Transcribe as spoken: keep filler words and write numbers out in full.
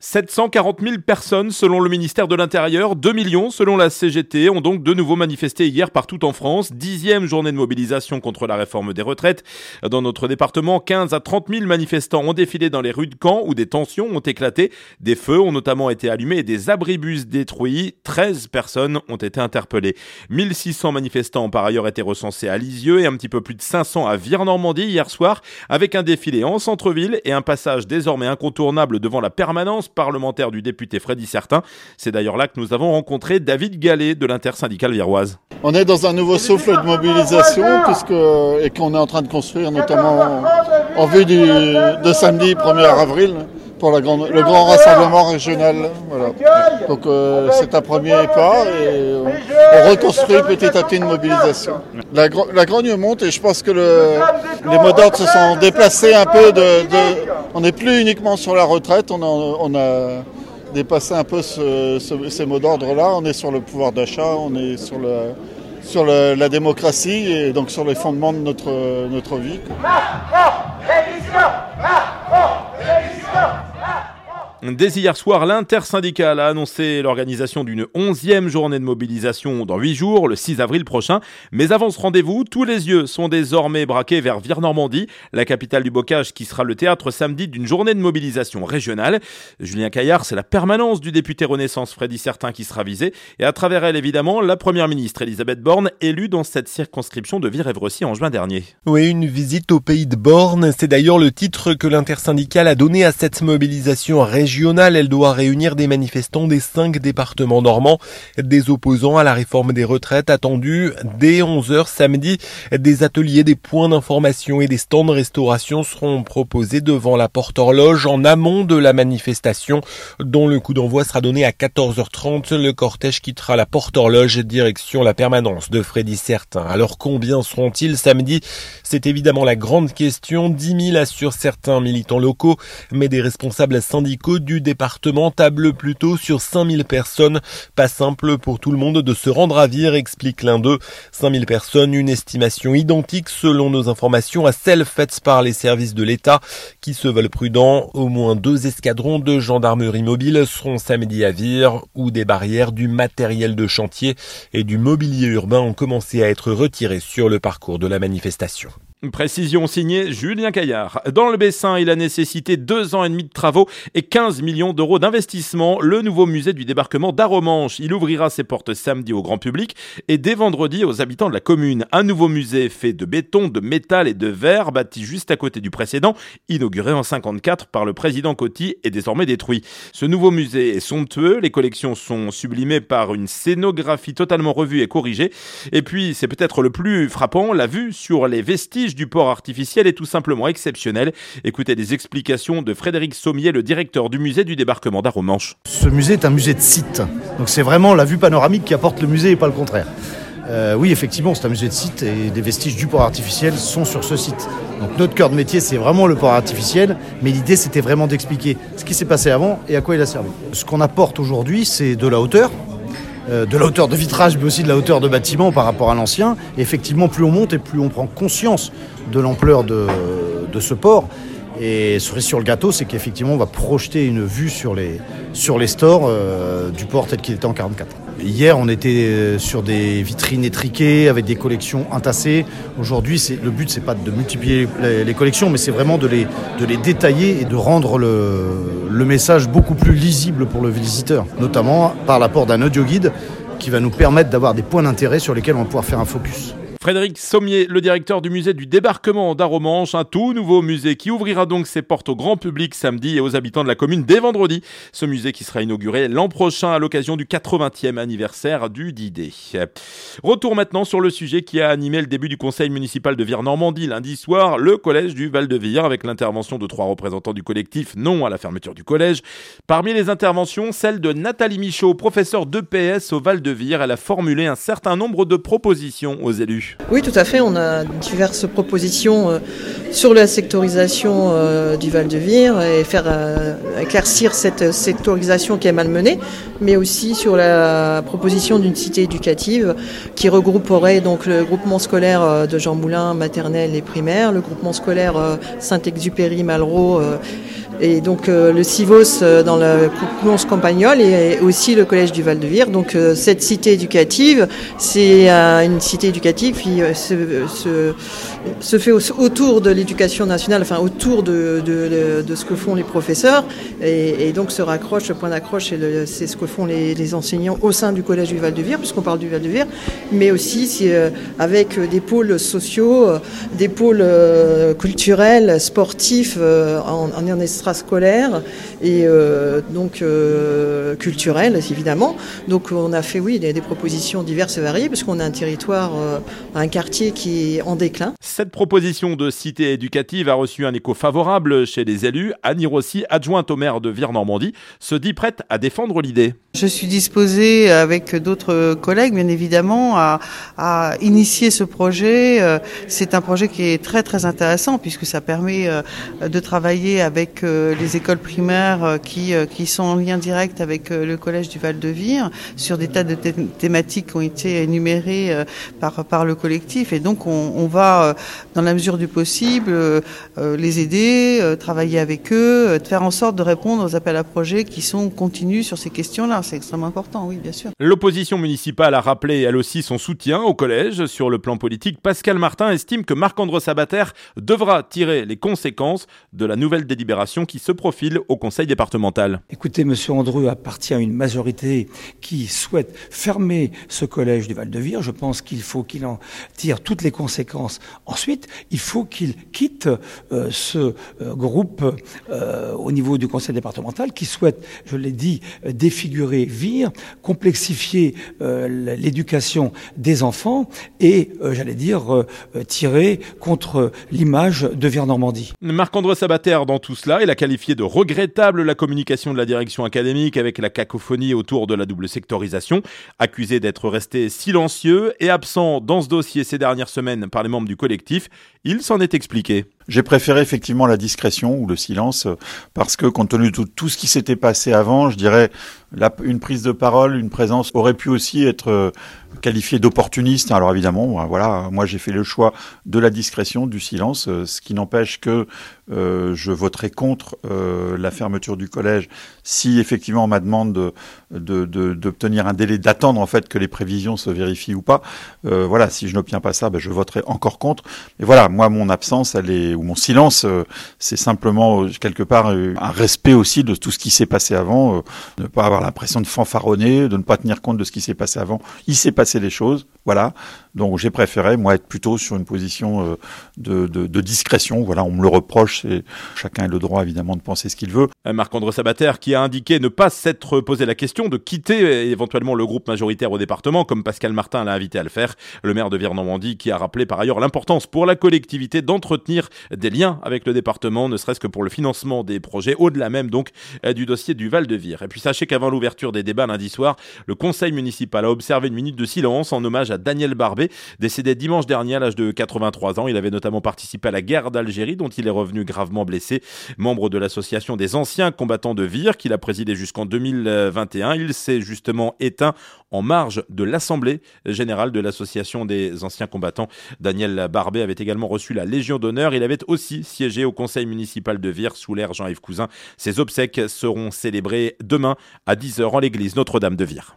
sept cent quarante mille personnes selon le ministère de l'Intérieur, deux millions selon la C G T ont donc de nouveau manifesté hier partout en France. Dixième journée de mobilisation contre la réforme des retraites. Dans notre département, quinze à trente mille manifestants ont défilé dans les rues de Caen où des tensions ont éclaté. Des feux ont notamment été allumés et des abribus détruits. treize personnes ont été interpellées. mille six cents manifestants ont par ailleurs été recensés à Lisieux et un petit peu plus de cinq cents à Vire-Normandie hier soir avec un défilé en centre-ville et un passage désormais incontournable devant la permanence parlementaire du député Freddy Certain. C'est d'ailleurs là que nous avons rencontré David Gallet de l'intersyndicale viroise. On est dans un nouveau souffle de mobilisation puisque, et qu'on est en train de construire notamment en, en vue du, de samedi premier avril pour la grande, le grand rassemblement régional. Voilà. Donc euh, c'est un premier pas et on reconstruit petit à petit une mobilisation. La, la grogne monte et je pense que le, les mots d'ordre se sont déplacés un peu. De, de, on n'est plus uniquement sur la retraite, on a, on a dépassé un peu ce, ce, ces mots d'ordre-là. On est sur le pouvoir d'achat, on est sur, le, sur le, la démocratie et donc sur les fondements de notre, notre vie. Dès hier soir, l'intersyndicale a annoncé l'organisation d'une onzième journée de mobilisation dans huit jours, le six avril prochain. Mais avant ce rendez-vous, tous les yeux sont désormais braqués vers Vire-Normandie, la capitale du bocage qui sera le théâtre samedi d'une journée de mobilisation régionale. Julien Caillard, c'est la permanence du député Renaissance Freddy Certain qui sera visée. Et à travers elle, évidemment, la première ministre Elisabeth Borne, élue dans cette circonscription de Vire-Évrecy en juin dernier. Oui, une visite au pays de Borne. C'est d'ailleurs le titre que l'intersyndicale a donné à cette mobilisation régionale. Elle doit réunir des manifestants des cinq départements normands, des opposants à la réforme des retraites attendus dès onze heures samedi. Des ateliers, des points d'information et des stands de restauration seront proposés devant la porte-horloge en amont de la manifestation, dont le coup d'envoi sera donné à quatorze heures trente. Le cortège quittera la porte-horloge direction la permanence de Freddy Certain. Alors combien seront-ils samedi ? C'est évidemment la grande question. dix mille assurent certains militants locaux, mais des responsables syndicaux du département table plutôt sur cinq mille personnes. Pas simple pour tout le monde de se rendre à Vire, explique l'un d'eux. cinq mille personnes, une estimation identique selon nos informations à celle faite par les services de l'État qui se veulent prudents. Au moins deux escadrons de gendarmerie mobile seront samedi à Vire où des barrières, du matériel de chantier et du mobilier urbain ont commencé à être retirés sur le parcours de la manifestation. Précision signée Julien Caillard. Dans le Bessin, il a nécessité deux ans et demi de travaux et quinze millions d'euros d'investissement. Le nouveau musée du débarquement d'Arromanches. Il ouvrira ses portes samedi au grand public et dès vendredi aux habitants de la commune. Un nouveau musée fait de béton, de métal et de verre, bâti juste à côté du précédent, inauguré en cinquante-quatre par le président Coty et désormais détruit. Ce nouveau musée est somptueux. Les collections sont sublimées par une scénographie totalement revue et corrigée. Et puis, c'est peut-être le plus frappant, la vue sur les vestiges du port artificiel est tout simplement exceptionnelle. Écoutez des explications de Frédéric Sommier, le directeur du musée du débarquement d'Arromanches. Ce musée est un musée de site, donc c'est vraiment la vue panoramique qui apporte le musée et pas le contraire. Euh, oui, effectivement, c'est un musée de site et des vestiges du port artificiel sont sur ce site. Donc notre cœur de métier, c'est vraiment le port artificiel, mais l'idée, c'était vraiment d'expliquer ce qui s'est passé avant et à quoi il a servi. Ce qu'on apporte aujourd'hui, c'est de la hauteur, euh, de la hauteur de vitrage, mais aussi de la hauteur de bâtiment par rapport à l'ancien. Et effectivement, plus on monte et plus on prend conscience de l'ampleur de, de ce port. Et cerise sur le gâteau, c'est qu'effectivement, on va projeter une vue sur les, sur les stores euh, du port tel qu'il était en quarante-quatre. Hier, on était sur des vitrines étriquées avec des collections entassées. Aujourd'hui, c'est, le but, c'est pas de multiplier les, les collections, mais c'est vraiment de les, de les détailler et de rendre le, le message beaucoup plus lisible pour le visiteur, notamment par l'apport d'un audio guide qui va nous permettre d'avoir des points d'intérêt sur lesquels on va pouvoir faire un focus. Frédéric Sommier, le directeur du musée du débarquement d'Arromanches, un tout nouveau musée qui ouvrira donc ses portes au grand public samedi et aux habitants de la commune dès vendredi. Ce musée qui sera inauguré l'an prochain à l'occasion du quatre-vingtième anniversaire du D-Day. Retour maintenant sur le sujet qui a animé le début du conseil municipal de Vire-Normandie lundi soir, le collège du Val-de-Vire, avec l'intervention de trois représentants du collectif Non à la fermeture du collège. Parmi les interventions, celle de Nathalie Michaud, professeure d'E P S au Val-de-Vire. Elle a formulé un certain nombre de propositions aux élus. Oui, tout à fait. On a diverses propositions euh, sur la sectorisation euh, du Val-de-Vire et faire euh, éclaircir cette sectorisation qui est malmenée, mais aussi sur la proposition d'une cité éducative qui regrouperait donc le groupement scolaire euh, de Jean Moulin, maternelle et primaire, le groupement scolaire euh, Saint-Exupéry, Malraux, euh, et donc euh, le Civos euh, dans la Coulonce Campagnole et aussi le collège du Val-de-Vire. Donc euh, cette cité éducative, c'est euh, une cité éducative qui euh, se, se, se fait au, autour de l'éducation nationale, enfin autour de, de, de, de ce que font les professeurs, et, et donc se raccroche, le point d'accroche, c'est, le, c'est ce que font les, les enseignants au sein du collège du Val-de-Vire, puisqu'on parle du Val-de-Vire, mais aussi c'est, euh, avec des pôles sociaux, euh, des pôles euh, culturels, sportifs, euh, en, en extrascolaire et euh, donc euh, culturels évidemment. Donc on a fait oui des, des propositions diverses et variées parce qu'on a un territoire, euh, un quartier qui est en déclin. Cette proposition de cité éducative a reçu un écho favorable chez les élus. Annie Rossi, adjointe au maire de Vire-Normandie, se dit prête à défendre l'idée. Je suis disposée avec d'autres collègues bien évidemment à, à initier ce projet. C'est un projet qui est très très intéressant puisque ça permet de travailler avec les écoles primaires qui, qui sont en lien direct avec le collège du Val-de-Vire sur des tas de thé- thématiques qui ont été énumérées par, par le collectif. Et donc on, on va, dans la mesure du possible, les aider, travailler avec eux, faire en sorte de répondre aux appels à projets qui sont continus sur ces questions-là. C'est extrêmement important, oui, bien sûr. L'opposition municipale a rappelé elle aussi son soutien au collège. Sur le plan politique, Pascal Martin estime que Marc-André Sabater devra tirer les conséquences de la nouvelle délibération qui se profile au conseil départemental. Écoutez, monsieur Andreu appartient à une majorité qui souhaite fermer ce collège du Val-de-Vire. Je pense qu'il faut qu'il en tire toutes les conséquences. Ensuite, il faut qu'il quitte euh, ce euh, groupe euh, au niveau du conseil départemental qui souhaite, je l'ai dit, euh, défigurer Vire, complexifier euh, l'éducation des enfants et, euh, j'allais dire, euh, tirer contre l'image de Vire-Normandie. Marc-André Sabater, dans tout cela, il a qualifié de regrettable la communication de la direction académique avec la cacophonie autour de la double sectorisation. Accusé d'être resté silencieux et absent dans ce dossier ces dernières semaines par les membres du collectif, il s'en est expliqué. J'ai préféré effectivement la discrétion ou le silence parce que compte tenu de tout, tout ce qui s'était passé avant, je dirais la, une prise de parole, une présence aurait pu aussi être qualifiée d'opportuniste. Alors évidemment, voilà, moi j'ai fait le choix de la discrétion, du silence, ce qui n'empêche que euh, je voterai contre euh, la fermeture du collège si effectivement on m'a demande de, de, de, d'obtenir un délai, d'attendre en fait que les prévisions se vérifient ou pas. Euh, voilà, si je n'obtiens pas ça, ben, je voterai encore contre. Mais voilà, moi mon absence, elle est ou mon silence, euh, c'est simplement euh, quelque part euh, un respect aussi de tout ce qui s'est passé avant, euh, ne pas avoir l'impression de fanfaronner, de ne pas tenir compte de ce qui s'est passé avant. Il s'est passé des choses, voilà. Donc j'ai préféré moi être plutôt sur une position euh, de, de, de discrétion. Voilà, on me le reproche, et chacun a le droit évidemment de penser ce qu'il veut. Marc-André Sabater qui a indiqué ne pas s'être posé la question de quitter éventuellement le groupe majoritaire au département, comme Pascal Martin l'a invité à le faire. Le maire de Vire-Normandie qui a rappelé par ailleurs l'importance pour la collectivité d'entretenir des liens avec le département, ne serait-ce que pour le financement des projets, au-delà même donc du dossier du Val-de-Vire. Et puis sachez qu'avant l'ouverture des débats lundi soir, le conseil municipal a observé une minute de silence en hommage à Daniel Barbé, décédé dimanche dernier à l'âge de quatre-vingt-trois ans. Il avait notamment participé à la guerre d'Algérie dont il est revenu gravement blessé. Membre de l'association des anciens combattants de Vire qu'il a présidé jusqu'en deux mille vingt et un, il s'est justement éteint en marge de l'Assemblée générale de l'association des anciens combattants. Daniel Barbé avait également reçu la Légion d'honneur. Il avait aussi siégé au conseil municipal de Vire sous l'ère Jean-Yves Cousin. Ses obsèques seront célébrées demain à dix heures en l'église Notre-Dame de Vire.